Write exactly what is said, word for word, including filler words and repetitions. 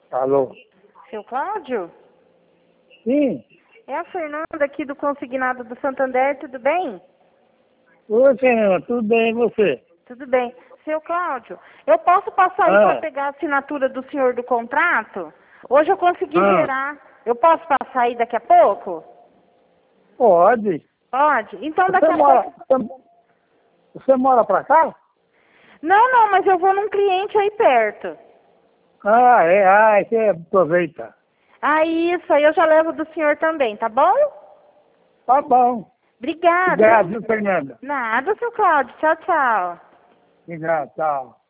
Alô? Seu Cláudio? Sim. É a Fernanda aqui do Consignado do Santander, tudo bem? Oi, Fernanda, tudo bem e você? Tudo bem. Seu Cláudio, eu posso passar aí Ah. para pegar a assinatura do senhor do contrato? Hoje eu consegui Ah. gerar. Eu posso passar aí daqui a pouco? Pode. Pode? Então daqui Você a mora, pouco... você, você mora pra cá? Não, não, mas eu vou num cliente aí perto. Ah, é, ah, você aproveita. Ah, isso, aí eu já levo do senhor também, tá bom? Tá bom. Obrigada. Obrigado, viu, Fernanda? Nada, seu Cláudio. Tchau, tchau. Obrigado, tchau.